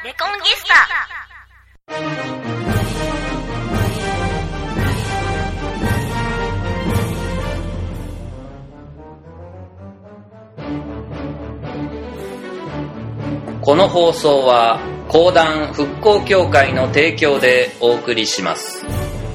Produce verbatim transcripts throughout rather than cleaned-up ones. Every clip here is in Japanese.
レコンギスタ。 この放送は講談復興協会の提供でお送りします。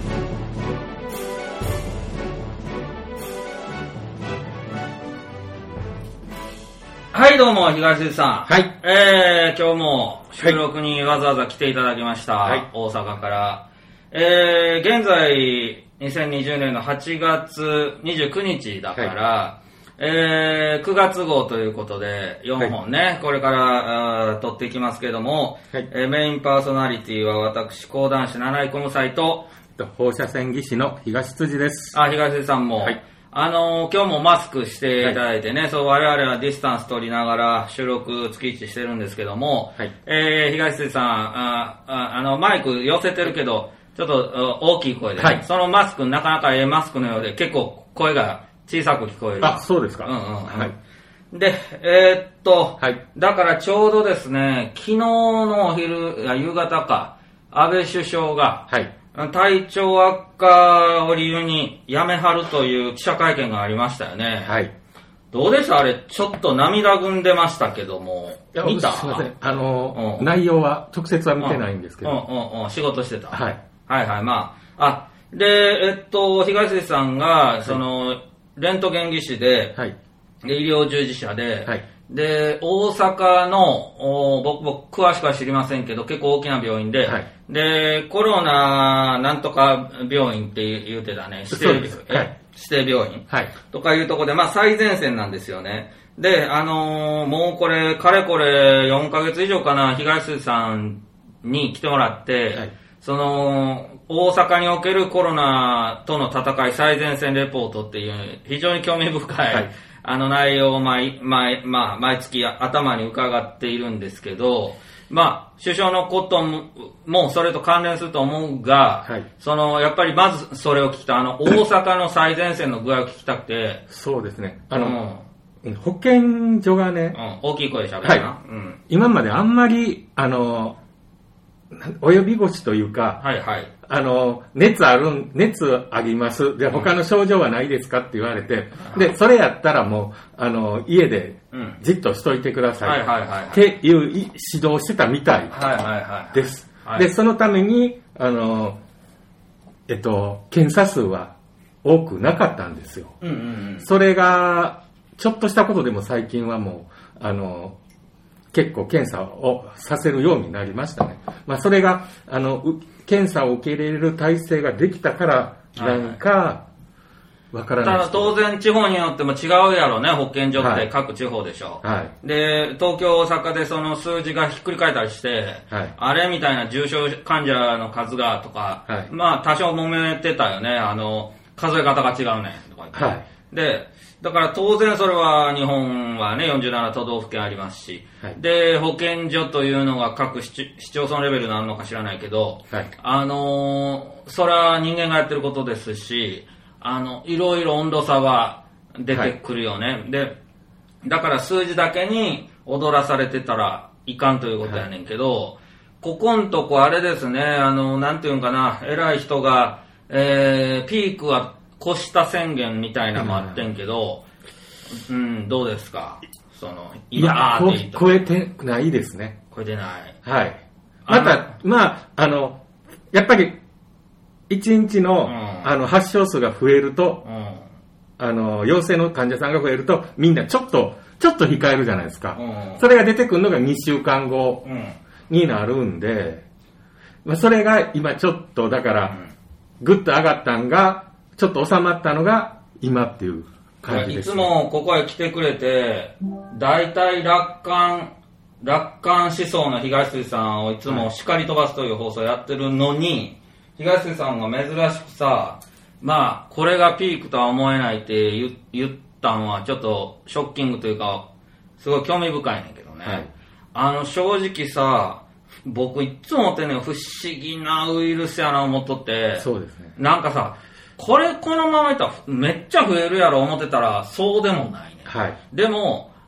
はいどうも東出さん。 はい。 えー、今日も収録にわざわざ来ていただきました。はい、大阪から。えー、現在にせんにじゅうねんのはちがつにじゅうくにちだから、はい、えー、くがつ号ということでよんほんね、はい、これから撮っていきますけども、はい、えー、メインパーソナリティは私講談師七井小武斎と放射線技師の東辻です。 あ、東辻さんも。はい、あのー、今日もマスクしていただいてね、はい、そう我々はディスタンス取りながら収録月一してるんですけども、はい、えー、東辻さん、あああのマイク寄せてるけどちょっと大きい声で、ね、はい、そのマスクなかなかええマスクのようで結構声が小さく聞こえる。 あ、そうですか。 うんうん、うん、はい。で、えー、っと、はい、だからちょうどですね、昨日のお昼や夕方か、安倍首相が、はい、体調悪化を理由に辞めはるという記者会見がありましたよね。はい。どうでしたあれ、ちょっと涙ぐんでましたけども。見た？ すいません。あの、うん、内容は直接は見てないんですけど。 うんうんうん、仕事してた。 はい。 はいはい、まあ。あ、で、えっと、東出さんが、その、はい、レントゲン技師で、はい、で医療従事者で、はい、で、大阪の、僕、僕、詳しくは知りませんけど、結構大きな病院で、はい、で、コロナなんとか病院って言うてたね、指定病院、はい、指定病院、はい、とかいうところで、まあ最前線なんですよね。で、あのー、もうこれ、かれこれよんかげつ以上かな、東出さんに来てもらって、はい、その、大阪におけるコロナとの戦い最前線レポートっていう非常に興味深い、はい、あの内容を毎、毎、まあ、毎月頭に伺っているんですけど、まあ、首相のことも、もうそれと関連すると思うが、はい、その、やっぱりまずそれを聞きたい、あの、大阪の最前線の具合を聞きたくて。 そうですね。あの、うん、保健所がね、 うん、大きい声で喋るな、はい、 うん。今まであんまり、あの、及び腰というか、はいはい、あの、熱あるん、熱あります。で、他の症状はないですかって言われて、うん、で、それやったらもう、あの、家でじっとしといてください。っていう指導してたみたいです。で、そのために、あの、えっと、検査数は多くなかったんですよ。うんうんうん、それが、ちょっとしたことでも最近はもう、あの、結構検査をさせるようになりましたね。まあそれが、あの、検査を受け入れる体制ができたからなんか、わからない、 はいはい。ただ当然地方によっても違うやろね、保健所って各地方でしょ。はい。で、東京、大阪でその数字がひっくり返ったりして、はい、あれみたいな重症患者の数がとか、はい、まあ多少揉めてたよね。あの、数え方が違うね、とか言って。はい。で、だから当然それは日本はねよんじゅうなな都道府県ありますし、はい、で保健所というのが各市町村レベルなのか知らないけど、はい、あのー、それは人間がやってることですし、あのいろいろ温度差は出てくるよね、はい、でだから数字だけに踊らされてたらいかんということやねんけど、はい、ここんとこあれですね、あのなんていうんかな、偉い人が、えー、ピークは越した宣言みたいなのもあってんけど、うん、うん、どうですかその、 いや、超えてないですね。 超えてない。 はい。また、まあ、あの、やっぱり、一日の、うん、あの、発症数が増えると、うん、あの、陽性の患者さんが増えると、みんなちょっと、ちょっと控えるじゃないですか。うん、それが出てくるのがにしゅうかんごになるんで、まあ、それが今ちょっと、だから、ぐっと上がったんが、ちょっと収まったのが今っていう感じです、ね。いつもここへ来てくれて、大体楽観、楽観思想の東辻さんをいつも叱り飛ばすという放送をやってるのに、東辻さんが珍しくさ、まあ、これがピークとは思えないって言、言ったのはちょっとショッキングというか、すごい興味深いねんけどね。はい、あの、正直さ、僕いつも思ってんねん、不思議なウイルスやな思っとって、 そうですね。 なんかさ、これこのままいったらめっちゃ増えるやろ思ってたらそうでもないね。はい。でも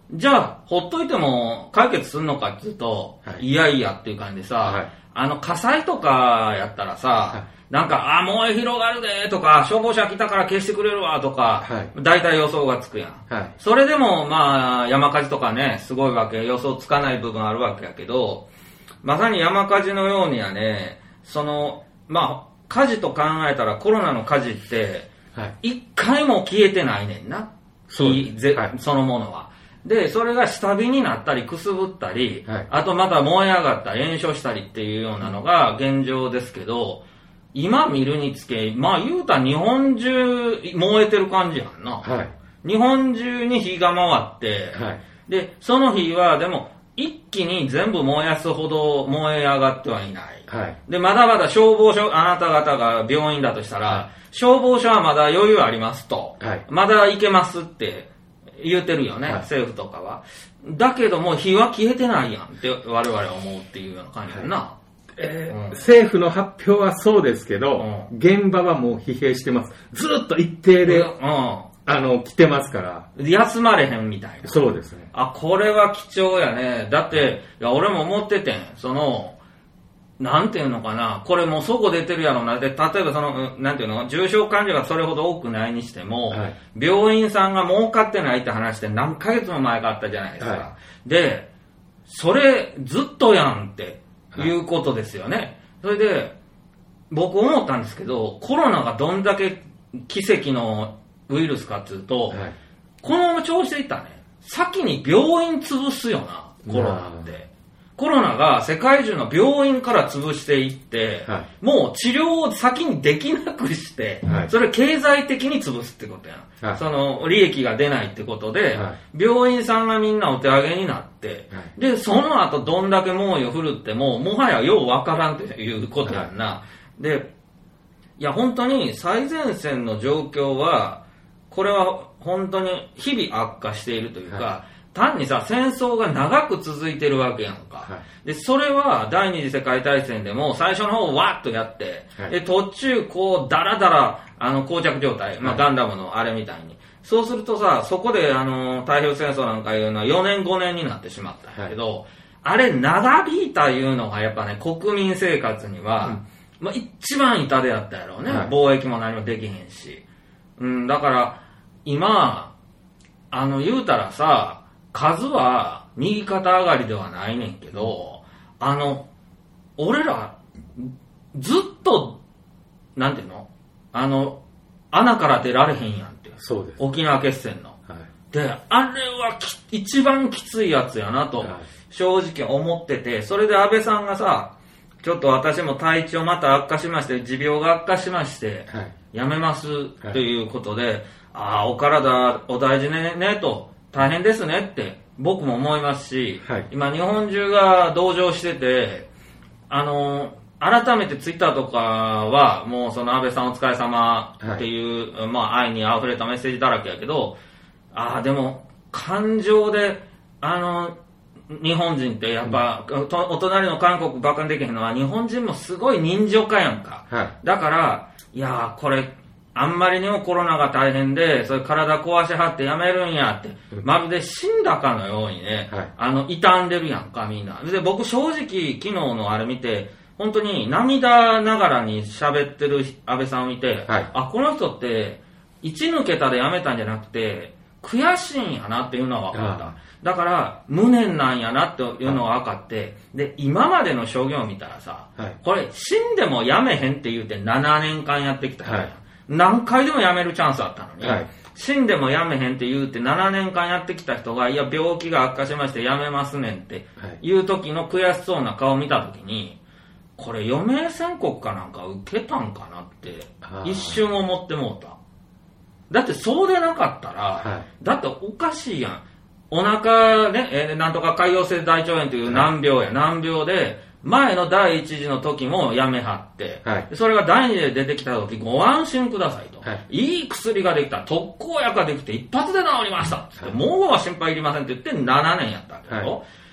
じゃあ、ほっといても解決するのかっていうと、はい、いやいやっていう感じでさ、はい、あの、火災とかやったらさ、はい、なんか、あ、燃え広がるでとか、消防車来たから消してくれるわとか、はい、大体予想がつくやん。はい、それでも、まあ、山火事とかね、すごいわけ、予想つかない部分あるわけやけど、まさに山火事のようにはね、その、まあ、火事と考えたらコロナの火事って、一回も消えてないねんな。そう、はい、そのものは。で、それが下火になったり、くすぶったり、はい、あとまた燃え上がったり、炎症したりっていうようなのが現状ですけど、今見るにつけ、まあ言うたら日本中燃えてる感じやんな。はい、日本中に火が回って、はい、で、その火はでも一気に全部燃やすほど燃え上がってはいない。はい、で、まだまだ消防署、あなた方が病院だとしたら、はい、消防署はまだ余裕ありますと。はい、まだいけますって。言ってるよね、はい、政府とかは。だけども火は消えてないやんって我々は思うっていうような感じだな、はい、 えーうん、政府の発表はそうですけど、うん、現場はもう疲弊してます。ずっと一定で、うん、あの来てますから休まれへんみたいな。 そうですね。 あ、これは貴重やね。だっていや俺も思っててん、そのなんていうのかな、これもうそこ出てるやろな。で、例えばその、なんていうの、重症患者がそれほど多くないにしても、はい、病院さんが儲かってないって話って何ヶ月も前があったじゃないですか。はい、で、それずっとやんっていうことですよね。はい、それで、僕思ったんですけど、コロナがどんだけ奇跡のウイルスかっていうと、はい、このまま調子でいったらね、先に病院潰すよな、コロナって。コロナが世界中の病院から潰していって、はい、もう治療を先にできなくして、はい、それ経済的に潰すってことやん。はい、その利益が出ないってことで、はい、病院さんがみんなお手上げになって、はい、で、その後どんだけ猛威を振るっても、もはやようわからんということやんな。はい、で、いや本当に最前線の状況は、これは本当に日々悪化しているというか、はい、単にさ、戦争が長く続いてるわけやんか。はい、で、それは第二次世界大戦でも最初の方わーっとやって、はい、で、途中こう、だらだら、あの、膠着状態、まあ、ガンダムのあれみたいに。そうするとさ、そこであの、太平洋戦争なんかいうのはよねんごねんになってしまったんやけど、はい、あれ長引いたいうのがやっぱね、国民生活には、うん、まあ、一番痛手やったやろうね。はい、貿易も何もできへんし。うん、だから、今、あの、言うたらさ、数は右肩上がりではないねんけど、あの、俺ら、ずっと、なんていうのあの、穴から出られへんやんって。 そうです。 沖縄決戦の。はい、で、あれはき一番きついやつやなと、正直思ってて、それで安倍さんがさ、ちょっと私も体調また悪化しまして、持病が悪化しまして、はい、やめますということで、はい、ああ、お体お大事ね、ね、と。大変ですねって僕も思いますし、はい、今日本中が同情してて、あの改めてツイッターとかはもうその安倍さんお疲れ様っていう、はい、まあ愛に溢れたメッセージだらけやけど、ああでも感情であの日本人ってやっぱ、うん、お隣の韓国バカにできへんのは日本人もすごい人情家やんか、はい、だからいやーこれあんまりにもコロナが大変で、それ体壊しはってやめるんやって、まるで死んだかのようにね、はい、あの、傷んでるやんか、みんな。で、僕正直、昨日のあれ見て、本当に涙ながらに喋ってる安倍さんを見て、はい、あ、この人って、一抜けたでやめたんじゃなくて、悔しいんやなっていうのは分かった。だから、無念なんやなっていうのが分かって、で、今までの証言を見たらさ、はい、これ、死んでもやめへんって言うてななねんかんやってきたから、はい、何回でも辞めるチャンスあったのに、はい、死んでも辞めへんって言うてななねんかんやってきた人が、いや病気が悪化しまして辞めますねんっていう時の悔しそうな顔を見た時に、これ余命宣告かなんか受けたんかなって一瞬思ってもうた。だってそうでなかったら、はい、だっておかしいやん。お腹ね、えー、なんとか潰瘍性大腸炎という難病や、難病で、前の第一次の時もやめはって、はい、それが第二次で出てきた時ご安心くださいと、はい、いい薬ができた、特効薬ができて一発で治りましたって、はい、もうは心配いりませんって言ってななねんやったけど、はい、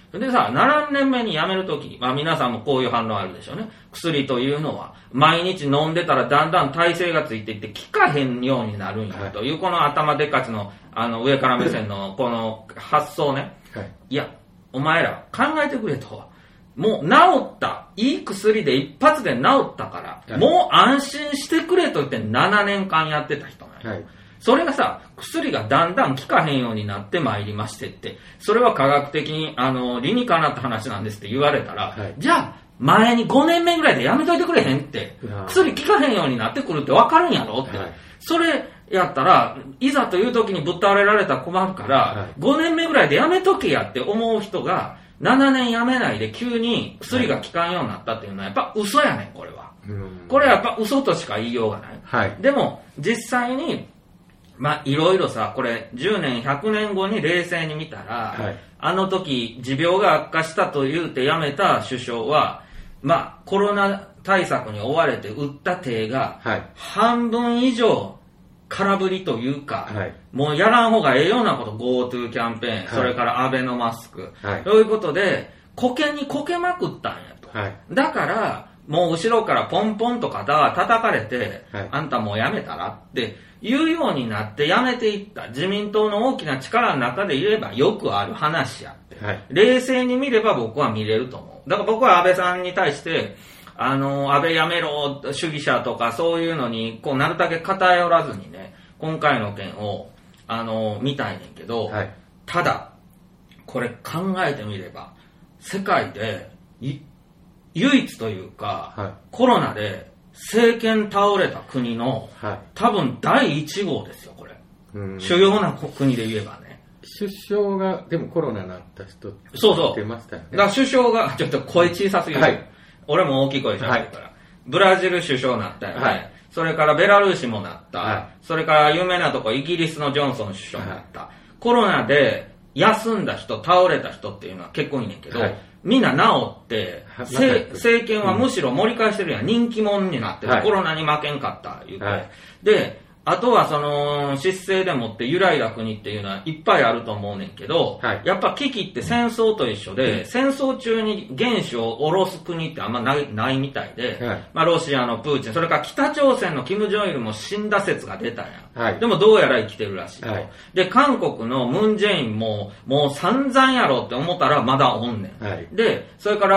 でさ、ななねんめに辞めるとき、まあ皆さんもこういう反応あるでしょうね。薬というのは、毎日飲んでたらだんだん耐性がついていって効かへんようになるんやという、この頭でっかちの、あの、上から目線のこの発想ね。はい、いや、お前ら考えてくれと。もう治った。いい薬で一発で治ったから、はい、もう安心してくれと言ってななねんかんやってた人なんや。はい、それがさ、薬がだんだん効かへんようになってまいりましてって、それは科学的に、あの、理にかなった話なんですって言われたら、はい、じゃあ、前にごねんめぐらいでやめといてくれへんって、薬効かへんようになってくるってわかるんやろって。はい、それやったら、いざという時にぶっ倒れられたら困るから、はい、ごねんめぐらいでやめとけやって思う人が、ななねんやめないで急に薬が効かんようになったっていうのはやっぱ嘘やねん、これは。これはやっぱ嘘としか言いようがない。はい、でも、実際に、まあ、いろいろさ、これ、じゅうねん、ひゃくねんごに冷静に見たら、はい、あの時、持病が悪化したと言うて辞めた首相は、まあ、コロナ対策に追われて打った手が、半分以上、空振りというか、はい、もうやらん方がええようなこと、GoTo キャンペーン、はい、それからアベノマスク、はい、そういうことで、こけにこけまくったんやと。はい、だから、もう後ろからポンポンと肩が叩かれて、はい、あんたもうやめたらっていうようになってやめていった。自民党の大きな力の中で言えばよくある話やって。はい、冷静に見れば僕は見れると思う。だから僕は安倍さんに対して、あの、安倍やめろ、主義者とかそういうのに、こう、なるだけ偏らずにね、今回の件を、あの、見たいねんけど、はい、ただ、これ考えてみれば、世界で、唯一というか、はい、コロナで政権倒れた国の、はい、多分第一号ですよ、これ。主要な国で言えばね。 首相が、でもコロナになった人ってそうそう。 出ましたよね。 だから首相が、ちょっと声小さすぎる。はい俺も大きい声で喋るから、はい。ブラジル首相になったよね、はい。それからベラルーシもなった。はい、それから有名なとこイギリスのジョンソン首相になった。はい、コロナで休んだ人、倒れた人っていうのは結構いいねんけど、はい、みんな治って、政権はむしろ盛り返してるやん。人気者になってる。はい、コロナに負けんかった言うて、はい。で、あとはその、失勢でもって揺らいだ国っていうのはいっぱいあると思うねんけど、はい、やっぱ危機って戦争と一緒で、うん、戦争中に原子を下ろす国ってあんまない、ないみたいで、はい、まあロシアのプーチン、それから北朝鮮のキム・ジョンイルも死んだ説が出たやん。はい、でもどうやら生きてるらしいと、はい。で、韓国のムン・ジェインも、もう散々やろって思ったらまだおんねん。はい、で、それから、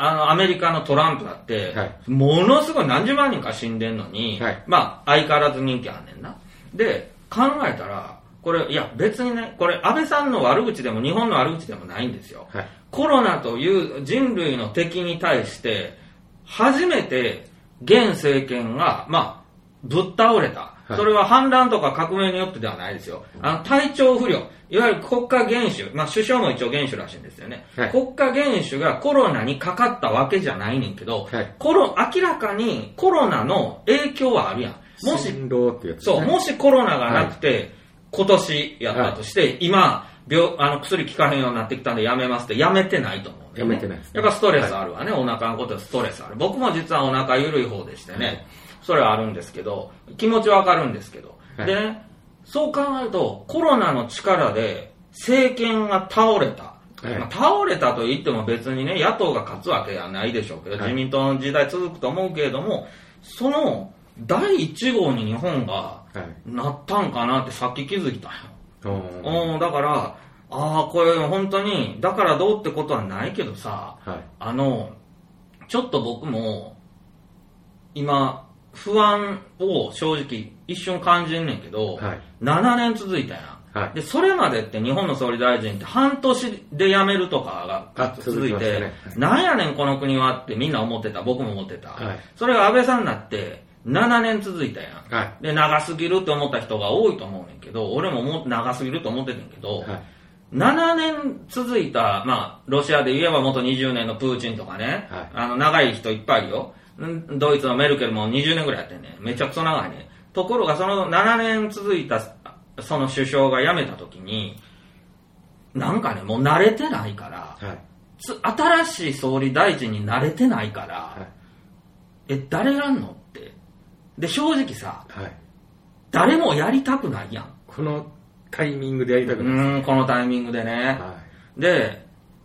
あの、アメリカのトランプだって、はい、ものすごい何十万人か死んでんのに、はい、まあ相変わらず人気あんねんな。で、考えたら、これ、いや別にね、これ安倍さんの悪口でも日本の悪口でもないんですよ。はい、コロナという人類の敵に対して、初めて現政権が、まあ、ぶっ倒れた。それは反乱とか革命によってではないですよ。あの、体調不良。いわゆる国家元首。まあ、首相も一応元首らしいんですよね。はい、国家元首がコロナにかかったわけじゃないねんけど、はい、コロ、明らかにコロナの影響はあるやん。もし、 ってやつね、 そう、もしコロナがなくて、はい、今年やったとして、はい、今、病、あの、薬効かへんようになってきたんでやめますってやめてないと思う、ね。 やめてないです、 ね。やっぱストレスあるわね。はい、お腹のことはストレスある。僕も実はお腹緩い方でしてね。はい、それはあるんですけど、気持ちわかるんですけど。はい、でね、そう考えると、コロナの力で政権が倒れた。はい、まあ、倒れたと言っても別にね、野党が勝つわけではないでしょうけど、はい、自民党の時代続くと思うけれども、その第一号に日本がなったんかなってさっき気づいたんよ。はい、だから、ああ、これ本当に、だからどうってことはないけどさ、はい、あの、ちょっと僕も、今、不安を正直一瞬感じんねんけど、はい、ななねん続いたやん、はい。で、それまでって日本の総理大臣って半年で辞めるとかが続いて、ね、なんやねんこの国はってみんな思ってた。僕も思ってた。はい、それが安倍さんになってななねん続いたやん。はい、で、長すぎるって思った人が多いと思うねんけど、俺もも長すぎると思っててんけど、はい、ななねん続いた、まあ、ロシアで言えば元にじゅうねんのプーチンとかね、はい、あの、長い人いっぱいいるよ。ドイツのメルケルもにじゅうねんぐらいやってんね。めちゃくちゃ長いね。ところがそのななねん続いたその首相が辞めた時に、なんかね、もう慣れてないから、はい、つ新しい総理大臣に慣れてないから、はい、え、誰やんのって。で、正直さ、はい、誰もやりたくないやん。 このタイミングでやりたくない。 うん、このタイミングでね。はい、で、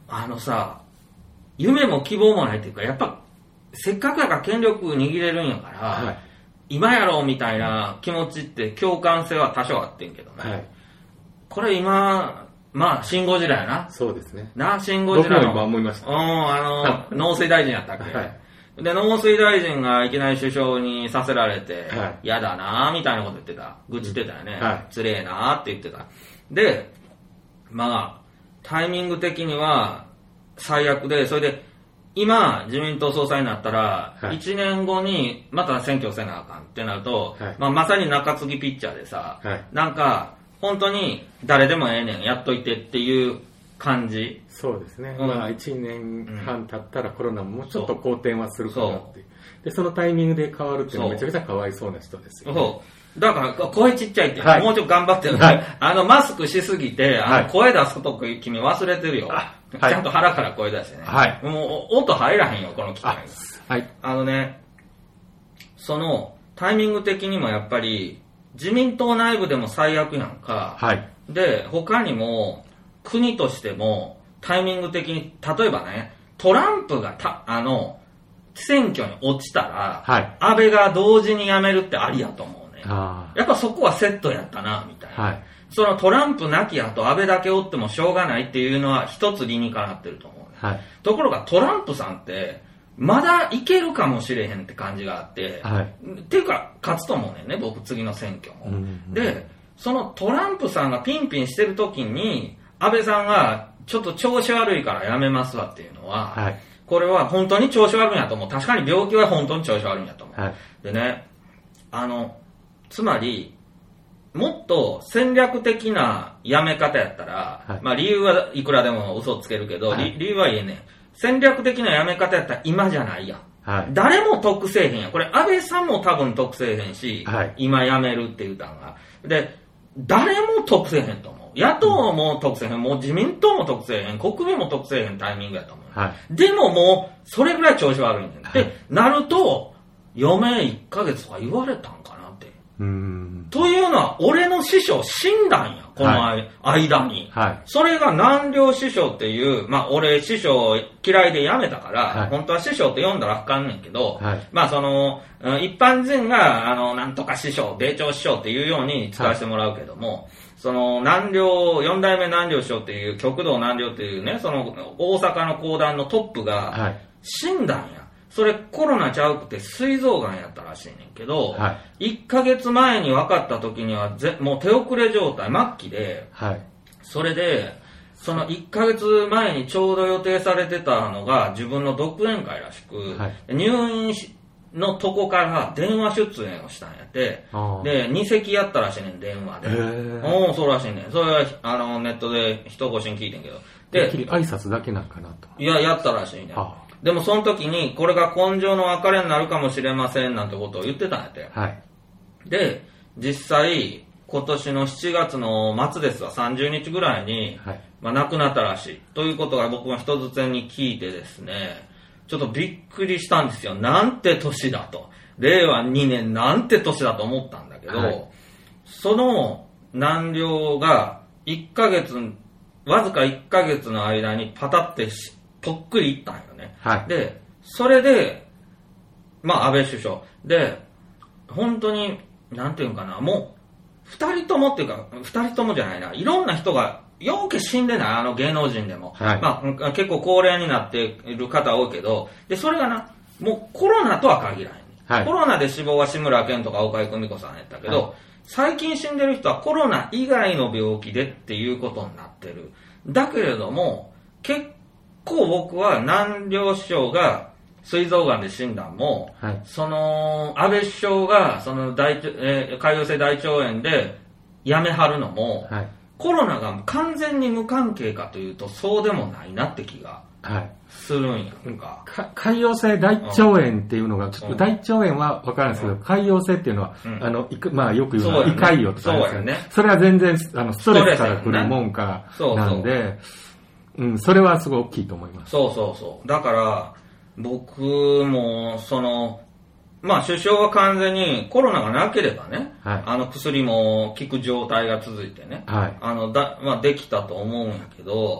あのさ、夢も希望もないっていうか、やっぱ、せっかくやから権力握れるんやから、はい、今やろうみたいな気持ちって共感性は多少あってんけどね。はい、これ今、まあ、新ゴジラやな。 そうですね。 な、新ゴジラの。 僕も今思いました。 うん、あの、農水大臣やったっけ、はい、で、農水大臣がいきなり首相にさせられて、はい、嫌だなみたいなこと言ってた。愚痴ってたよね。はい、つれえなって言ってた。で、まあ、タイミング的には最悪で、それで、今、自民党総裁になったら、はい、いちねんごにまた選挙せなあかんってなると、はい、まあ、まさに中継ぎピッチャーでさ、はい、なんか、本当に誰でもええねん、やっといてっていう感じ。 そうですね。うん、まあ、いちねんはん経ったらコロナもちょっと好転はするかなっていう。で、そのタイミングで変わるっていうのはめちゃくちゃかわいそうな人ですよ、ね。そう。 だから、声ちっちゃいって、はい、もうちょっと頑張ってる、はい、あの、マスクしすぎて、あの声出すこと君忘れてるよ。はい、ちゃんと腹から声出してね。はい、もう、音入らへんよ、この機械が。はい。あのね、その、タイミング的にもやっぱり、自民党内部でも最悪やんか。はい。で、他にも、国としても、タイミング的に、例えばね、トランプがた、あの、選挙に落ちたら、はい、安倍が同時に辞めるってありやと思うね。あやっぱそこはセットやったな、みたいな。はい、そのトランプなきやと安倍だけおってもしょうがないっていうのは一つ理にかなってると思う、ね。はい、ところがトランプさんって、まだいけるかもしれへんって感じがあって、はい、っていうか、勝つと思うねんね、僕次の選挙も、うんうん。で、そのトランプさんがピンピンしてる時に、安倍さんがちょっと調子悪いからやめますわっていうのは、はい、これは本当に調子悪いんやと思う。確かに病気は本当に調子悪いんやと思う。はい、でね、あの、つまり、もっと戦略的なやめ方やったら、はい、まあ理由はいくらでも嘘つけるけど、はい、理由は言えねえ。戦略的なやめ方やったら今じゃないやん。はい、誰も得せえへんやん。これ安倍さんも多分得せえへんし、はい、今やめるって言うたんが。で、誰も得せえへんと思う。野党も得せえへん。もう自民党も得せえへん。国民も得せえへんタイミングやと思う。はい、でももう、それぐらい調子悪いねん。はい、で、なると、余命いっかげつとか言われたんかなって。うーんというのは、俺の師匠死んだんや。この間に。はいはい、それが南陵師匠っていう、まあ俺師匠嫌いで辞めたから、はい、本当は師匠って読んだらあかんねんけど、はい、まあその、一般人が、あの、なんとか師匠、米朝師匠っていうように使わせてもらうけども、はい、その南陵、四代目南陵師匠っていう、極道南陵っていうね、その大阪の講談のトップが死んだんや。それコロナちゃうくて膵臓がんやったらしいねんけど、はい、いっかげつまえに分かった時にはぜもう手遅れ状態、末期で、はい、それで、そのいっかげつまえにちょうど予定されてたのが自分の独演会らしく、はい、入院のとこから電話出演をしたんやって、で、に席やったらしいねん、電話で。おー、そうらしいねん。それは、あの、ネットで人越しに聞いてんけど。 で、挨拶だけなんかなと。 いや、やったらしいねん。でもその時に、これが根性の別れになるかもしれませんなんてことを言ってたんやって。はい。で、実際、今年のしちがつの末ですわ、さんじゅうにちぐらいに、はい、まあ亡くなったらしい。ということが僕も人づてに聞いてですね、ちょっとびっくりしたんですよ。なんて年だと。れいわにねんなんて年だと思ったんだけど、はい、その難病がいっかげつ、わずかいっかげつの間にパタってぽっくりいったんよね。はい、で、それで、まあ安倍首相。で、本当に、なんていうかな、もう、二人ともっていうか、二人ともじゃないな、いろんな人が、ようけ死んでない、あの芸能人でも。はい、まあ、結構高齢になっている方多いけど、で、それがな、もうコロナとは限らない。はい、コロナで死亡は志村けんとか岡井久美子さんやったけど、はい、最近死んでる人はコロナ以外の病気でっていうことになってる。だけれども、結構僕は難病師匠が膵臓がんで死んだんも、はい、その、安倍首相が、その大、えー、潰瘍性大腸炎で辞めはるのも、はい、コロナが完全に無関係かというと、そうでもないなって気がするんやんか。 か潰瘍性大腸炎っていうのが、ちょっと大腸炎は分からないですけど、うん、潰瘍性っていうのは、うん、あの、まあよく言うのは、胃潰瘍とかですよね。それは全然、あの、ストレスから来るもんか、なんで、そうそううん、それはすごい大きいと思います。 そうそうそう。だから、僕も、その、まあ首相は完全にコロナがなければね、はい、あの薬も効く状態が続いてね、はい、あのだ、まあできたと思うんやけど、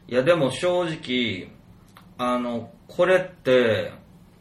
いやでも正直あのこれって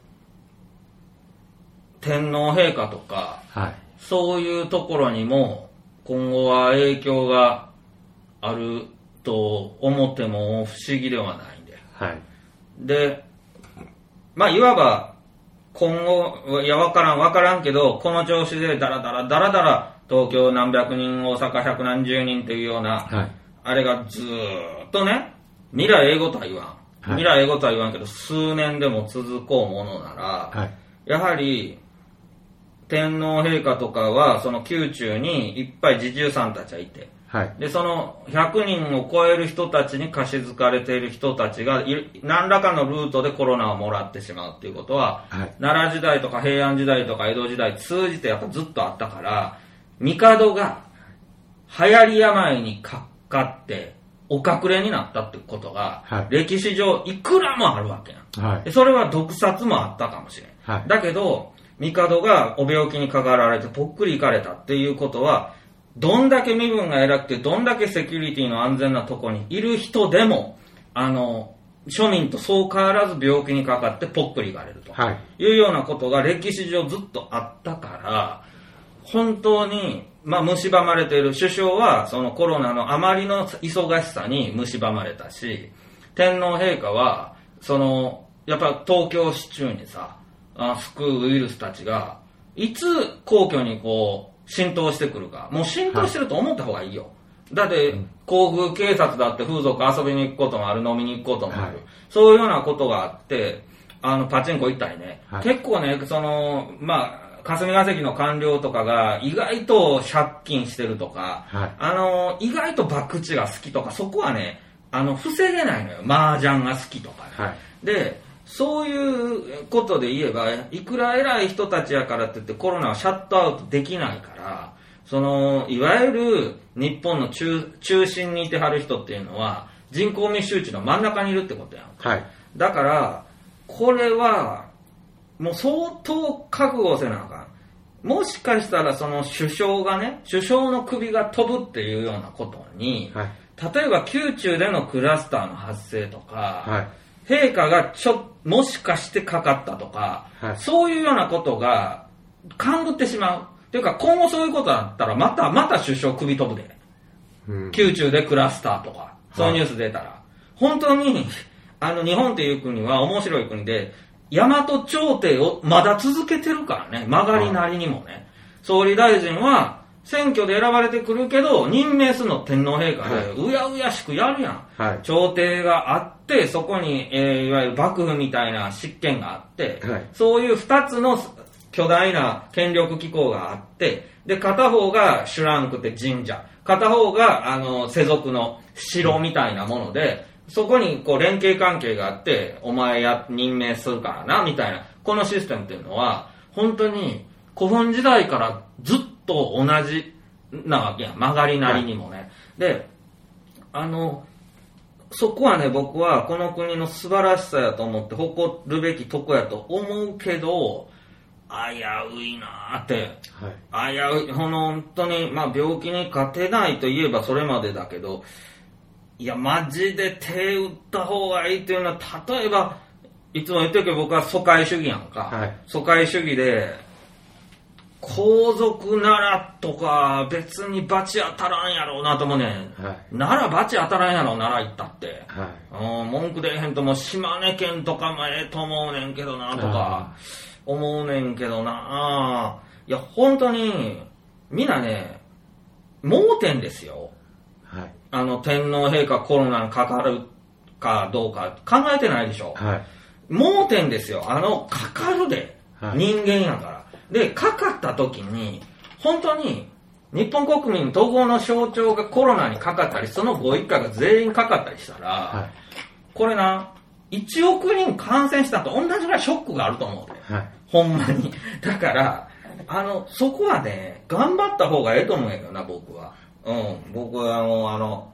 天皇陛下とか、はい、そういうところにも今後は影響があると思っても不思議ではないんで、はい、でまあいわば今後いや分からん分からんけどこの調子でダラダラダラダラ東京何百人大阪百何十人っていうような、はい、あれがずーっとね未来英語とは言わん、はい、未来英語とは言わんけど数年でも続こうものなら、はい、やはり天皇陛下とかはその宮中にいっぱい侍従さんたちがいて、はい、でそのひゃくにんを超える人たちに貸し付かれている人たちが何らかのルートでコロナをもらってしまうっていうことは、はい、奈良時代とか平安時代とか江戸時代通じてやっぱずっとあったから帝が流行り病にかかってお隠れになったってことが、はい、歴史上いくらもあるわけやん、はい、でそれは毒殺もあったかもしれん、はい、だけど帝がお病気にかかられてぽっくりいかれたっていうことはどんだけ身分が偉くてどんだけセキュリティの安全なとこにいる人でもあの庶民とそう変わらず病気にかかってぽっくりいかれるというようなことが歴史上ずっとあったから本当にまあ蝕まれている首相はそのコロナのあまりの忙しさに蝕まれたし天皇陛下はそのやっぱ東京市中にさあ救うウイルスたちがいつ皇居にこう浸透してくるかもう浸透してると思った方がいいよ、はい、だって皇宮警察だって風俗遊びに行くこともある飲みに行くこともある、はい、そういうようなことがあってあのパチンコ行ったりね、はい、結構ねそのまあ霞が関の官僚とかが意外と借金してるとか、はい、あの意外と博打が好きとかそこはねあの防げないのよ麻雀が好きとか、ねはい、でそういうことで言えばいくら偉い人たちやからって言ってコロナをシャットアウトできないからそのいわゆる日本の 中, 中心にいてはる人っていうのは人口密集地の真ん中にいるってことやん、はい、だからこれはもう相当覚悟せなあかんもしかしたらその首相がね首相の首が飛ぶっていうようなことに、はい、例えば宮中でのクラスターの発生とか、はい陛下がちょもしかしてかかったとか、はい、そういうようなことが勘ぐってしまうというか今後そういうことだったらまたまた首相首飛ぶで、うん、宮中でクラスターとかそういうニュース出たら、はい、本当にあの日本っていう国は面白い国で大和朝廷をまだ続けてるからね曲がりなりにもね、はい、総理大臣は選挙で選ばれてくるけど任命するの天皇陛下でうやうやしくやるやん、はい、朝廷があってそこに、えー、いわゆる幕府みたいな執権があって、はい、そういう二つの巨大な権力機構があってで片方がシュランクって神社片方があの世俗の城みたいなものでそこにこう連携関係があってお前や任命するからなみたいなこのシステムっていうのは本当に古墳時代からずっと同じなわけや曲がりなりにもね、はい、であのそこはね僕はこの国の素晴らしさやと思って誇るべきとこやと思うけど危ういなーって、はい、危うい本当に、まあ、病気に勝てないといえばそれまでだけどいやマジで手打った方がいいっていうのは例えばいつも言ってるけど僕は疎開主義やんか、はい、疎開主義で皇族ならとか別に罰当たらんやろうなと思うねん、はい、なら罰当たらんやろなら行ったって、はい、文句出えへんとも島根県とかもええと思うねんけどなとか思うねんけどないや本当にみんなね盲点ですよ、はい、あの天皇陛下コロナにかかるかどうか考えてないでしょ、はい、盲点ですよあのかかるで、はい、人間やからでかかった時に本当に日本国民統合の象徴がコロナにかかったりそのご一家が全員かかったりしたら、はい、これないちおく人感染したと同じぐらいショックがあると思うで、はい、ほんまにだからあのそこはね頑張った方がええと思うんやけどな僕はうん僕はもうあの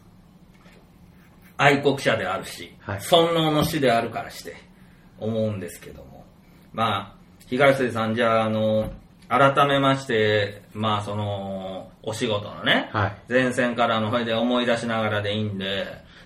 愛国者であるし、はい、尊王の師であるからして思うんですけどもまあ東出さんじゃあ、あの改めましてまあそのお仕事のね、はい、前線からのそれで思い出しながらでいいんでいや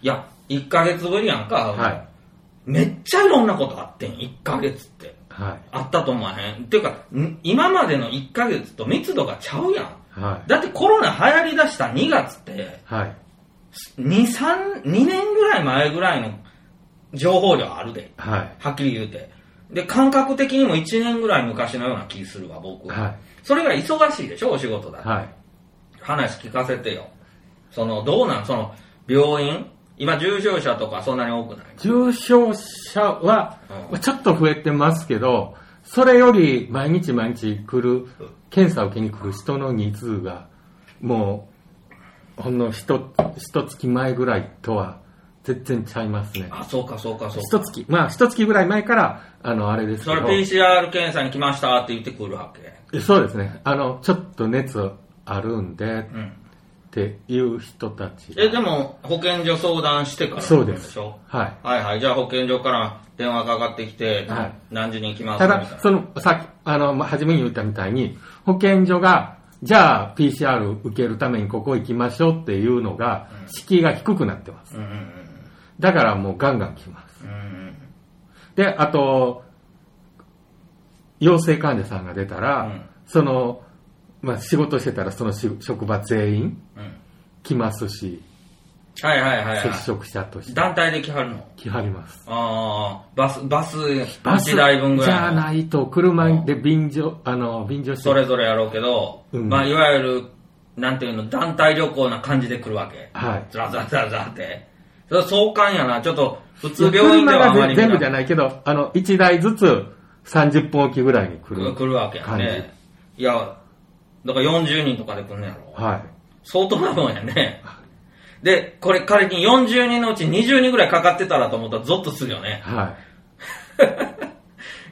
いっかげつぶりやんか、はい、めっちゃいろんなことあってん、いっかげつって。はい、あったと思わへん。っていうか、今までのいっかげつと密度がちゃうやん。はい、だってコロナ流行り出したにがつって、はい、に、さん、にねんぐらい前ぐらいの情報量あるで。はい、はっきり言うて。で、感覚的にもいちねんぐらい昔のような気するわ、僕は。はい、それが忙しいでしょ、お仕事だって。はい、話聞かせてよ。その、どうなんその、病院今、重症者とかそんなに多くない？ 重症者は、うん、ちょっと増えてますけど、それより毎日毎日来る、検査を受けに来る人の人数が、もう、ほんの一、一月前ぐらいとは、全然ちゃいますね。 あ、そうかそうかそうか。 一月、まあ一月ぐらい前から、あの、あれですけど。 それ ピーシーアール 検査に来ましたって言ってくるわけ？ そうですね。あの、ちょっと熱あるんで、うん、っていう人たち。 え、でも、保健所相談してからそうです。でしょ？はい。はいはい。じゃあ保健所から電話かかってきて、はい、何時に行きますかみたいな。ただ、その、さっき、あの、初めに言ったみたいに、保健所が、じゃあ ピーシーアール 受けるためにここ行きましょうっていうのが、敷居が低くなってます。うんうんうん、だからもうガンガン来ます。うんうん、で、あと、陽性患者さんが出たら、うん、その、まあ、仕事してたらその職場全員来ますし、 うん、はいはいはい、はい、 接触者として団体で来はるの？ 来はります。 ああ、バスバスいちだいぶんぐらいじゃないと車で便乗あの便乗してそれぞれやろうけど、うん、まあいわゆるなんていうの団体旅行な感じで来るわけ。はい。ザラザラザラザラって。それ壮観やな。ちょっと普通病院ではあまり全部じゃないけど、あのいちだいずつさんじゅっぷんおきぐらいに来る。 来るわけやね。いや。だからよんじゅうにんとかで来んのやろ。はい。相当なもんやね。で、これ仮によんじゅうにんのうちにじゅうにんぐらいかかってたらと思ったらゾッとするよね。はい。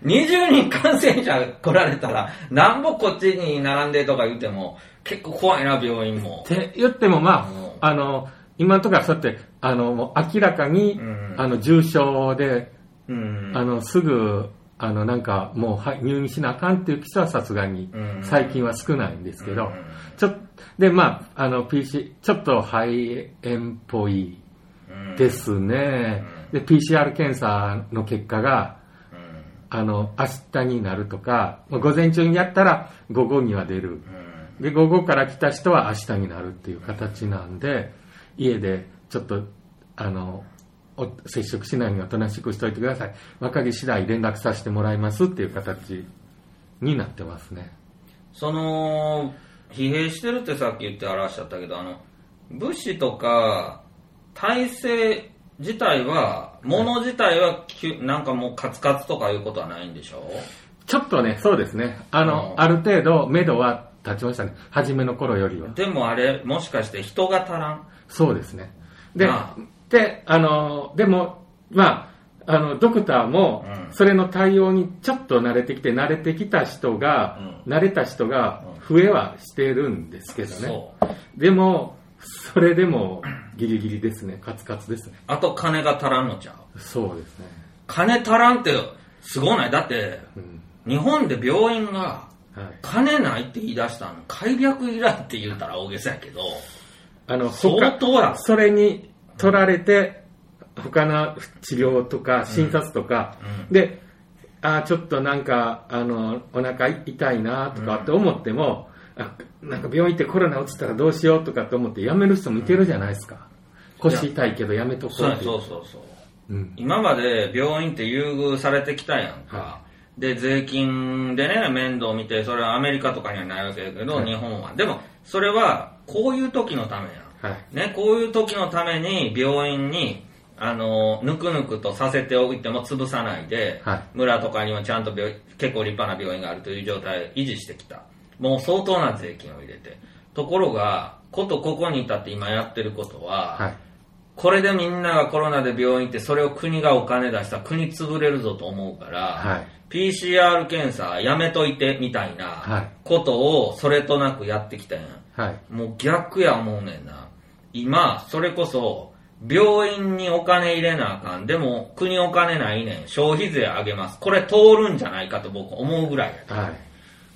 にじゅうにん感染者来られたら、なんぼこっちに並んでとか言っても、結構怖いな、病院も。 って言ってもまあ、あの、今のところはそうやって、あの、もう明らかに、うん、あの、重症で、うん、あの、すぐ、あの、なんか、もう入院しなあかんっていう人はさすがに、最近は少ないんですけど、ちょっと、で、まあ、あの、ピーシー、ちょっと肺炎っぽいですね。で、ピーシーアール 検査の結果が、あの、明日になるとか、午前中にやったら午後には出る。で、午後から来た人は明日になるっていう形なんで、家でちょっと、あの、接触しないようにおとなしくしておいてください。分かり次第連絡させてもらいますっていう形になってますね。 その、疲弊してるってさっき言って表しちゃったけど、あの、物資とか、体制自体は、物自体は、なんかもうカツカツとかいうことはないんでしょう？ ちょっとね、そうですね。あの、うん、ある程度、目処は立ちましたね。初めの頃よりは。 でもあれ、もしかして人が足らん？ そうですね。で、ああで、あの、でも、まあ、あの、ドクターも、それの対応にちょっと慣れてきて、慣れてきた人が、うん、慣れた人が増えはしてるんですけどね。でも、それでもギリギリですね。カツカツですね。 あと金が足らんのちゃう？ そうですね。 金足らんってすごない？だって、うん、日本で病院が金ないって言い出したの、開略以来って言うたら大げさやけど、 あの、 相当や。 それに取られて、他の治療とか診察とか、うんうん、で、あちょっとなんか、あの、お腹痛いなとかって思っても、うん、あなんか病院行ってコロナ移ったらどうしようとかって思って辞める人もいてるじゃないですか。うん、腰痛いけど辞めとこうって。 そうそうそう。うん、今まで病院って優遇されてきたやんか。はい、で、税金でね、面倒見て、それはアメリカとかにはないわけだけど、はい、日本は。でも、それは、こういう時のためやん。はい、ね、こういう時のために病院に、あの、ぬくぬくとさせておいても潰さないで、はい、村とかにはちゃんと病結構立派な病院があるという状態を維持してきた。もう相当な税金を入れて。ところが、ことここに至って今やってることは、はい、これでみんながコロナで病院行ってそれを国がお金出したら国潰れるぞと思うから、はい、ピーシーアール 検査やめといてみたいなことをそれとなくやってきたんや、はい、もう逆や思うねんな。今それこそ病院にお金入れなあかん、でも国お金ないねん、消費税上げます、これ通るんじゃないかと僕思うぐらいや、はい、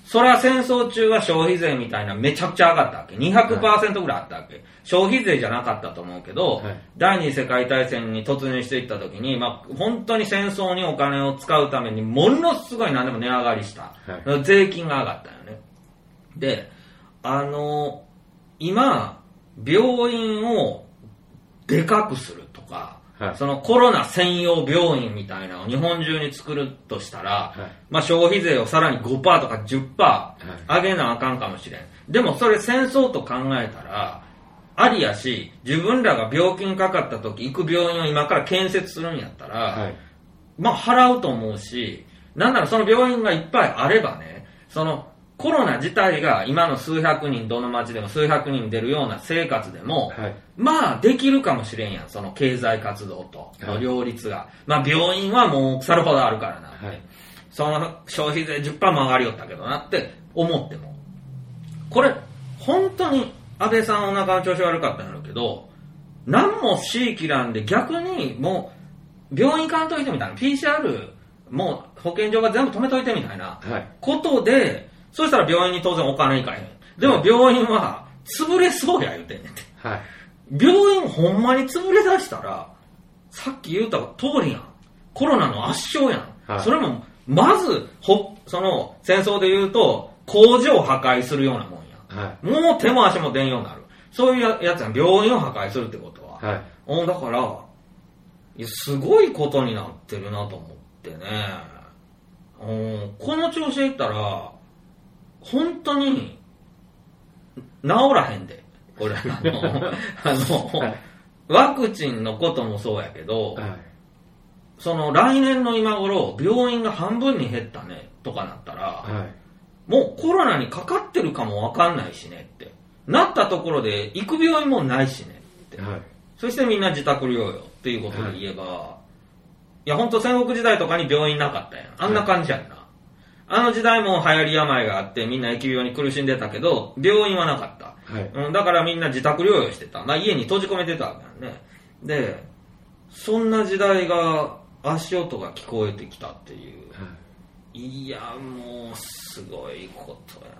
それは戦争中は消費税みたいなめちゃくちゃ上がったわけ。にひゃくパーセント ぐらいあったわけ。はい、消費税じゃなかったと思うけど、はい、第二次世界大戦に突入していった時に、まあ、本当に戦争にお金を使うためにものすごい何でも値上がりした。はい、税金が上がったよね。で、あの、今、病院をでかくするとか、はい、そのコロナ専用病院みたいなのを日本中に作るとしたら、はい、まあ消費税をさらに ごパーセント とか じゅっパーセント 上げなあかんかもしれん。でもそれ戦争と考えたら、ありやし、自分らが病気にかかった時行く病院を今から建設するんやったら、はい、まあ払うと思うし、なんならその病院がいっぱいあればね、そのコロナ自体が今の数百人、どの町でも数百人出るような生活でも、はい、まあできるかもしれんやん、その経済活動との両立が。はい、まあ病院はもう腐るほどあるからなって、はい、その消費税 じゅっパーセント も上がりよったけどなって思っても。これ、本当に安倍さんお腹の調子悪かったんやろうけど、何もしいきらんで逆にもう病院行かんといてみたいな、ピーシーアール もう保健所が全部止めといてみたいなことで、はいそしたら病院に当然お金いかへん。でも病院は潰れそうや言うてんねんて。はい。病院ほんまに潰れ出したら、さっき言った通りやん。コロナの圧勝やん。はい、それも、まず、ほ、その、戦争で言うと、工場を破壊するようなもんや。はい。もう手も足も出んようになる。そういうやつやん。病院を破壊するってことは。はい。だから、いや、すごいことになってるなと思ってね。うん、この調子でいったら、本当に治らへんで、これあのあの、はい、ワクチンのこともそうやけど、はい、その来年の今頃病院が半分に減ったねとかなったら、はい、もうコロナにかかってるかもわかんないしねってなったところで行く病院もないしねって、はい、そしてみんな自宅療養っていうことで言えば、はい、いや本当戦国時代とかに病院なかったやん、あんな感じやんな。はいあの時代も流行り病があってみんな疫病に苦しんでたけど病院はなかった、はいうん、だからみんな自宅療養してた、まあ、家に閉じ込めてたわけだね。でそんな時代が足音が聞こえてきたっていう、はい、いやもうすごいことや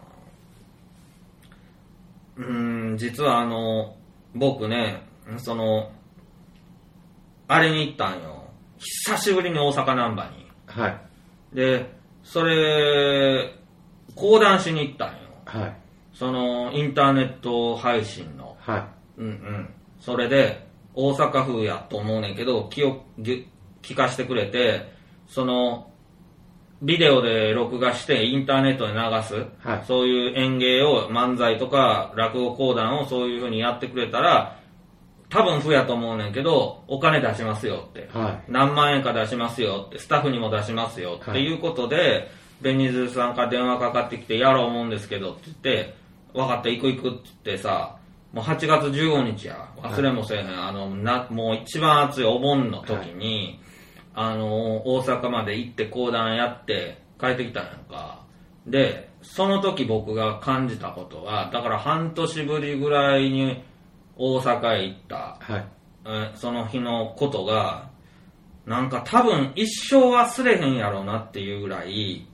な。うーん実はあの僕ねそのあれに行ったんよ久しぶりに大阪難波に、はい、でそれ講談しに行ったんよ、はい、そのインターネット配信の、はい、うんうんそれで大阪風やと思うねんけど気を聞かしてくれてそのビデオで録画してインターネットで流す、はい、そういう演芸を漫才とか落語講談をそういう風にやってくれたら多分風やと思うねんけどお金出しますよって、はい、何万円か出しますよってスタッフにも出しますよっていうことで、はい、ベニズさんから電話かかってきてやろう思うんですけどって言って分かった行く行くって言ってさもうはちがつじゅうごにちや忘れもせえへん、はい、あのなもう一番暑いお盆の時に、はい、あの大阪まで行って講談やって帰ってきたんやんか。でその時僕が感じたことはだから半年ぶりぐらいに大阪へ行った、はいえその日のことがなんか多分一生忘れへんやろなっていうぐらい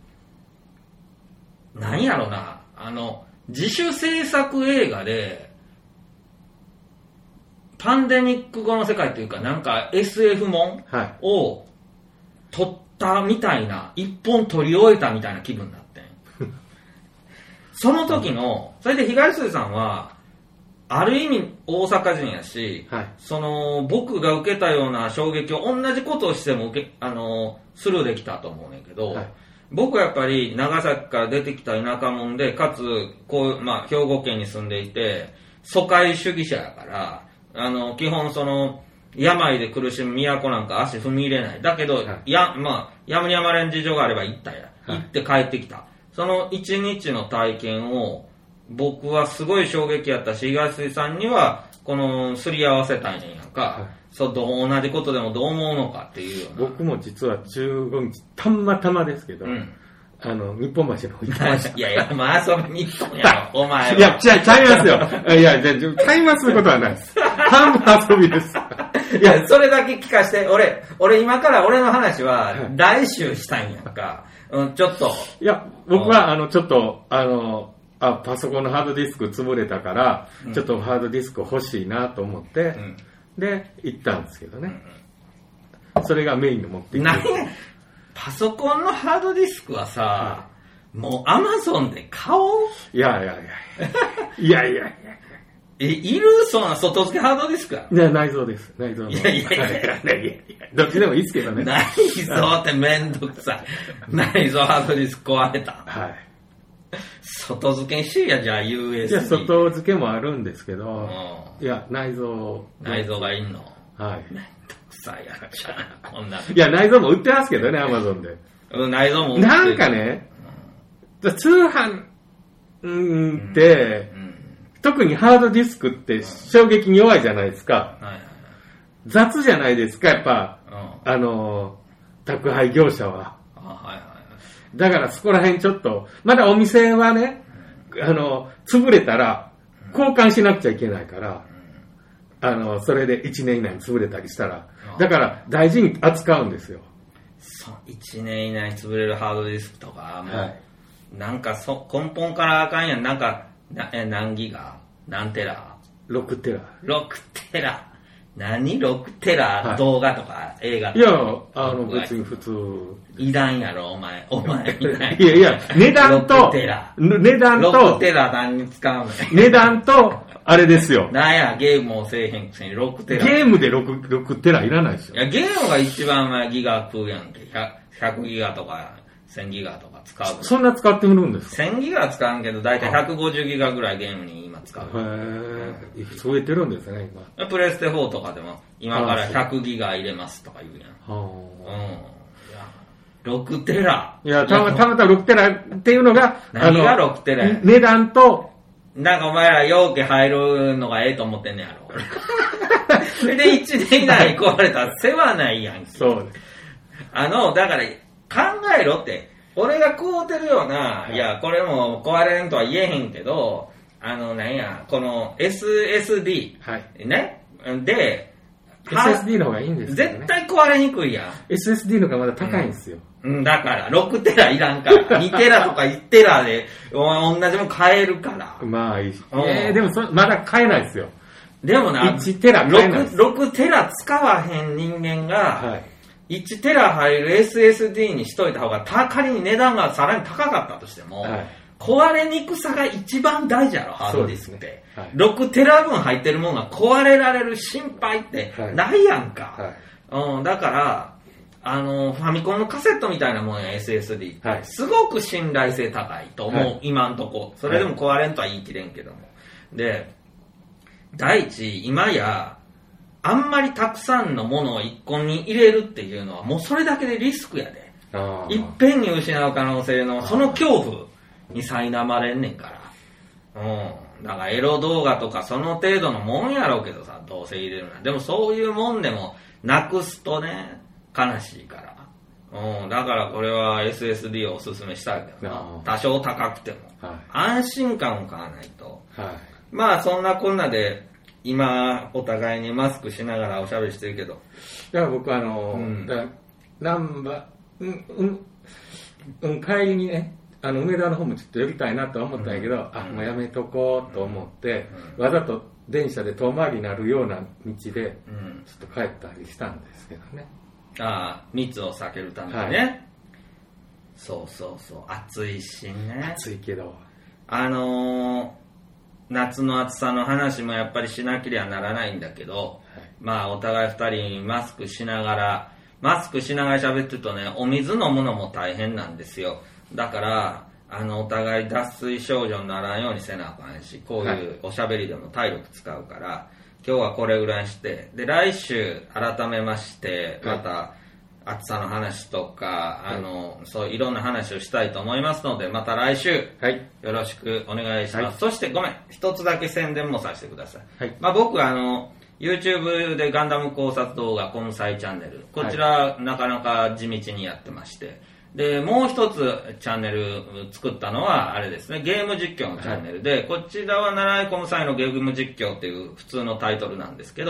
なんやろなあの自主制作映画でパンデミック後の世界っていうかなんか エスエフ もんを撮ったみたいな一本撮り終えたみたいな気分になってんその時のそれで東筋さんはある意味大阪人やし、はい、その僕が受けたような衝撃を同じことをしても受けあのスルーできたと思うねんけど、はい、僕はやっぱり長崎から出てきた田舎者でかつこう、まあ、兵庫県に住んでいて疎開主義者やからあの基本その病で苦しむ都なんか足踏み入れないだけど、はい、やまあやむにやまれん事情があれば行ったや、はい、行って帰ってきたその一日の体験を僕はすごい衝撃やったし東水さんにはこのすり合わせたいねんやんか、はい、そうどう同じことでもどう思うのかっていうような僕も実はじゅうごにちたまたまですけど、うん、あの日本橋の方に行きましたいやいやまあ遊びに行ったんやろお前はいやちゃいますよいやじゃ買いますことはないです半分遊びですいや、それだけ聞かして、俺、俺今から俺の話は来週したいんやんか。うん、ちょっと。 いや、僕はあの、ちょっと、あの、あ、パソコンのハードディスク潰れたから、うん、ちょっとハードディスク欲しいなと思って、うん、で、行ったんですけどね。うん、それがメインで持って行って。 何パソコンのハードディスクはさ、はい、もうアマゾンで買おう。 いやいやいや。いやいやいや。 え、いるそんな外付けハードディスクや。 いや、内蔵です。内蔵の。 いやいやいやいやいやいや。 どっちでもいいですけどね。 内蔵ってめんどくさい。内蔵ハードディスク壊れた。 はい。 外付けにしや、じゃあ ユーエスビー。 いや、外付けもあるんですけど、いや、内蔵。 内蔵がいんの。 はい。 めんどくさいやっちゃう。こんな。いや、内蔵も売ってますけどね、アマゾンで。 うん、内蔵も売ってる。 なんかね、うん、通販って、うんうん、特にハードディスクって衝撃に弱いじゃないですか。はいはいはい、雑じゃないですか、やっぱ、うん、あの、宅配業者は。あ、はいはいはい、だからそこら辺ちょっと、まだお店はね、うん、あの、潰れたら交換しなくちゃいけないから、うん、あの、それでいちねん以内に潰れたりしたら、うん、だから大事に扱うんですよ。 そう、いちねん以内に潰れるハードディスクとか、もう、はい、なんかそ根本からあかんやん。なんか、なえ何ギガ何テラ ? ろく テラ。 ろくテラ。何 ?ろく テラ、はい、動画とか映画とか。いや、あの別に普通。 いらんやろ、お前。お前いない。 いやいや、値段と、 ろくテラ。 値段と、 ろくテラ何に使うの値段と、あれですよ。 なんや、ゲームもせえへんくせにろくテラ。 ゲームで 6, ろくテラいらないですよ。 いや、ゲームが一番前ギガ食うやんけ。ひゃくギガとか。せんギガとか使う。 そんな使ってみるんですか？ せんギガは使うんけど、だいたいひゃくごじゅうギガぐらいゲームに今使う。へぇー。増えてるんですね、 今。プレステフォーとかでも、今からひゃくギガ入れますとか言うやん。はうん。いや、ろくテラ。 いや、たまたまろくテラっていうのが、 何がろくテラや値段と、 なんかお前ら容器入るのがええと思ってんねやろ。それでいちねん以内に壊れたら世話ないやんけ。 そうです。 あの、だから、考えろって、俺が買うてるような、はい、いや、これも壊れんとは言えへんけど、あの、なんや、この エスエスディー、はい、ね、で、 エスエスディー の方がいいんですよね。 絶対壊れにくいやん。 エスエスディー の方がまだ高いんですよ。 うん、だから、ろくテラいらんから、にテラとかいちテラで、同じもん買えるから。 まあいいし。えー、でもそ、まだ買えないですよ。 でもな、 いちテラ買えないです。 ろくテラ使わへん人間が、はいいちテラ入る エスエスディー にしといた方が、仮に値段がさらに高かったとしても、はい、壊れにくさが一番大事やろ、ハードディスクって。ねはい、ろくテラ分入ってるものが壊れられる心配ってないやんか。はいはいうん、だから、あの、ファミコンのカセットみたいなもんや、エスエスディー って。はい、すごく信頼性高いと思う、はい、今んとこ。それでも壊れんとは言い切れんけども。で、第一、今や、あんまりたくさんのものを一個に入れるっていうのはもうそれだけでリスクやで。いっぺんに失う可能性のその恐怖に苛まれんねんから。うん。だからエロ動画とかその程度のもんやろうけどさ、どうせ入れるな。でもそういうもんでもなくすとね、悲しいから。うん。だからこれは エスエスディー をおすすめしたいけどな。多少高くても。はい、安心感を買わないと。はい、まあそんなこんなで、今、お互いにマスクしながらおしゃべりしてるけど。 いや、僕あの、うん、だナンバー、うん、うん、うん、帰りにね、あの、梅田の方もちょっと寄りたいなと思ったんやけど、うん、あ、もうやめとこうと思って、うん、わざと電車で遠回りになるような道で、うん、ちょっと帰ったりしたんですけどね。 ああ、密を避けるためにね。はい、そうそうそう、暑いしね。 暑いけど。 あのー、夏の暑さの話もやっぱりしなければならないんだけど、はい、まあお互い二人マスクしながら、マスクしながら喋ってるとね、お水飲むのも大変なんですよ。だから、あの、お互い脱水症状にならんようにせなあかんし、こういうおしゃべりでも体力使うから、はい、今日はこれぐらいにして、で、来週改めまして、また、はい暑さの話とか、あの、はい、そういろんな話をしたいと思いますので、また来週、はい、よろしくお願いします。はい、そしてごめん、一つだけ宣伝もさせてください。はい、まあ僕あの、YouTube でガンダム考察動画コムサイチャンネル、こちら、はい、なかなか地道にやってまして、で、もう一つチャンネル作ったのは、あれですね、ゲーム実況のチャンネルで、はい、こちらは奈良井コムサイのゲーム実況っていう普通のタイトルなんですけど、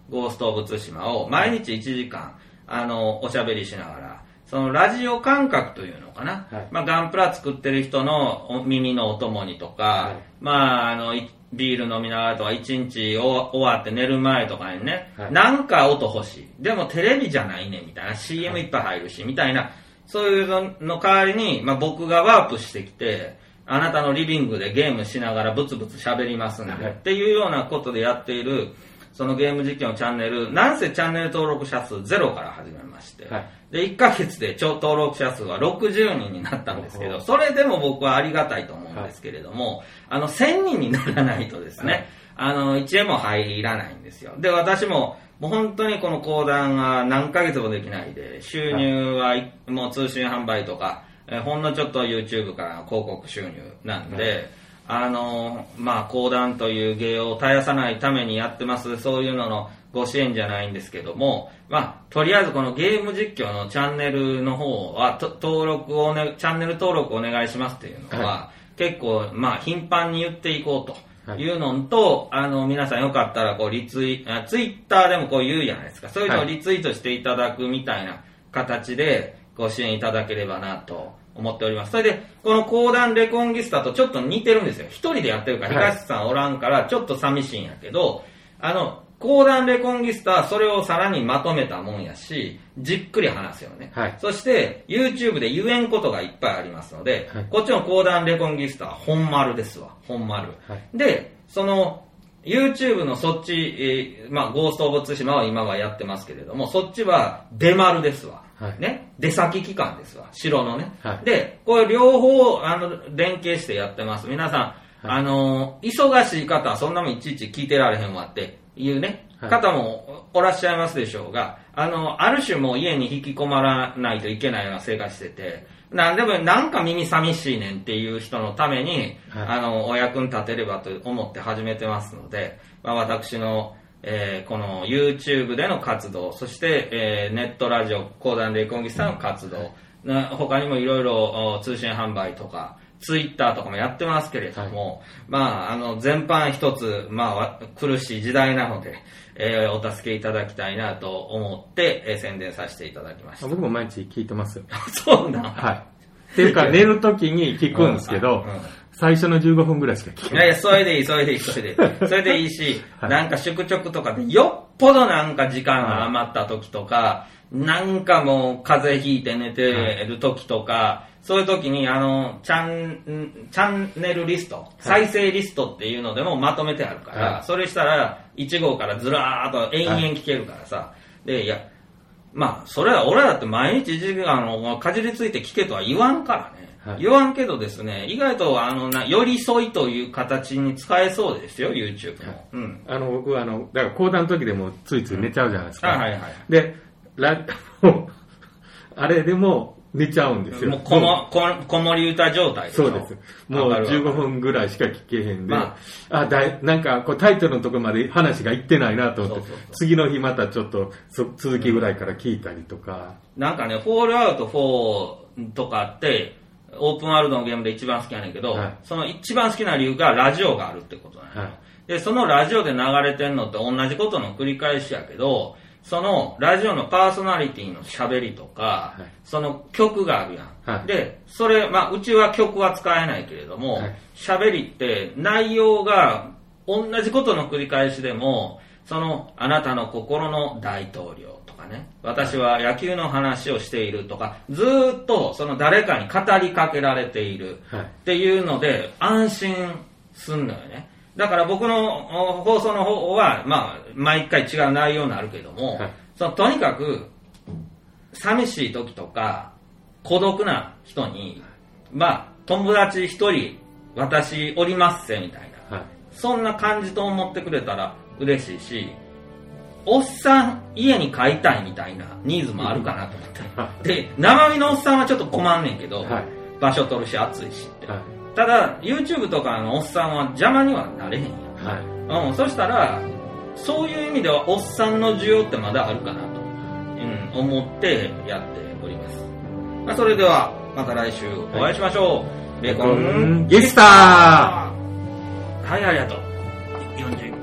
ゴースト・オブ・ツシマを毎日いちじかん、あの、おしゃべりしながら、そのラジオ感覚というのかな。はい、まあ、ガンプラ作ってる人の耳のお供にとか、はい、まあ、あの、ビール飲みながらとか、一日終わって寝る前とかにね、はい、なんか音欲しい。でもテレビじゃないね、みたいな。シーエム いっぱい入るし、みたいな。そういうのの代わりに、まあ、僕がワープしてきて、あなたのリビングでゲームしながらブツブツ喋りますんで、はい、っていうようなことでやっている、そのゲーム実況のチャンネル、なんせチャンネル登録者数ゼロから始めまして、はい、で、いっかげつで超登録者数はろくじゅうにんになったんですけど、それでも僕はありがたいと思うんですけれども、はい、あの、せんにんにならないとですね、はい、あの、いちえんも入らないんですよ。で、私も、もう本当にこの講談が何ヶ月もできないで、収入はもう通信販売とか、ほんのちょっと YouTube からの広告収入なんで、はい、あの、まあ、講談という芸を絶やさないためにやってます、そういうののご支援じゃないんですけども、まあ、とりあえずこのゲーム実況のチャンネルの方は、登録をね、チャンネル登録お願いしますっていうのは、はい、結構、まあ、頻繁に言っていこうと。いうのと、あの、皆さんよかったら、こう、リツイ、ツイッターでもこう言うじゃないですか。そういうのをリツイートしていただくみたいな形で、ご支援いただければなと思っております。それで、この講談レコンギスタとちょっと似てるんですよ。一人でやってるから、東さんおらんから、ちょっと寂しいんやけど、あの、講談レコンギスタはそれをさらにまとめたもんやし、じっくり話すよね。はい、そして、YouTube で言えんことがいっぱいありますので、はい、こっちの講談レコンギスタは本丸ですわ。本丸。はい、で、その、YouTube のそっち、えー、まあ、ゴースト・オブ・ツシマは今はやってますけれども、そっちは出丸ですわ。はい、ね。出先機関ですわ。城のね。はい、で、これ両方、あの、連携してやってます。皆さん、はい、あの、忙しい方はそんなもんいちいち聞いてられへんわっていうね、はい、方もおらっしゃいますでしょうが、あの、ある種もう家に引き込まらないといけないような生活してて、なんでもなんか耳寂しいねんっていう人のために、はい、あの、お役に立てればと思って始めてますので、まあ、私の、えー、この YouTube での活動、そして、えー、ネットラジオ、講談レコンギスタの活動、はい、他にもいろいろ通信販売とか、ツイッターとかもやってますけれども、はい、まあ、あの、全般一つ、まあ、苦しい時代なので、えー、お助けいただきたいなと思って、えー、宣伝させていただきました。 僕も毎日聞いてますよ。 そうなんはい。っていうか、寝るときに聞くんですけど、うんうん、最初のじゅうごふんぐらいしか聞けない。 いやいや、それでいい、それでいい、それでいい。それでいいし、はい、なんか宿直とかで、よっぽどなんか時間が余った時とか、はい、なんかもう風邪ひいて寝てる時とか、はい、そういう時に、あの、チャン、チャンネルリスト、はい、再生リストっていうのでもまとめてあるから、はい、それしたら、いち号からずらーっと延々聞けるからさ、はい、で、いや、まあ、それは俺だって毎日いちじかんかじりついて聞けとは言わんからね。はい、言わんけどですね、意外と、あの、な、寄り添いという形に使えそうですよ、YouTube も。はい、 うん。あの、僕、あの、だから講談の時でもついつい寝ちゃうじゃないですか。 うん、はいはいはい。 で、ラ、あれでも、寝ちゃうんですよ。 もうこも、こ、こもり歌状態でしょ。 そうです。もうじゅうごふんぐらいしか聞けへんで、まあ、あだいなんかこうタイトルのところまで話がいってないなと思って、そうそうそう、次の日またちょっと続きぐらいから聞いたりとか。 うん、なんかね、フォールアウトフォーとかって、オープンワールドのゲームで一番好きやねんけど、はい、その一番好きな理由がラジオがあるってことなんですよ。はい、で、そのラジオで流れてんのって同じことの繰り返しやけど、そのラジオのパーソナリティの喋りとか、はい、その曲があるやん。はい、で、それ、まあ、うちは曲は使えないけれども、喋、はい、りって内容が同じことの繰り返しでも、そのあなたの心の大統領とかね、私は野球の話をしているとか、ずーっとその誰かに語りかけられているっていうので安心すんのよね。だから僕の放送の方は、まあ、毎回違う内容になるけども、はい、そのとにかく、寂しい時とか、孤独な人に、まあ、友達一人、私おりますせ、みたいな、はい。そんな感じと思ってくれたら嬉しいし、おっさん、家に帰りたいみたいなニーズもあるかなと思って。はい、で、生身のおっさんはちょっと困んねんけど、はい、場所取るし暑いしって。はい、ただ YouTube とかのおっさんは邪魔にはなれへんやん、はい、うん、そしたらそういう意味ではおっさんの需要ってまだあるかなと、うん、思ってやっております。まあ、それではまた来週お会いしましょう、はい、レコンギスター。はい、ありがとう。よんじゅう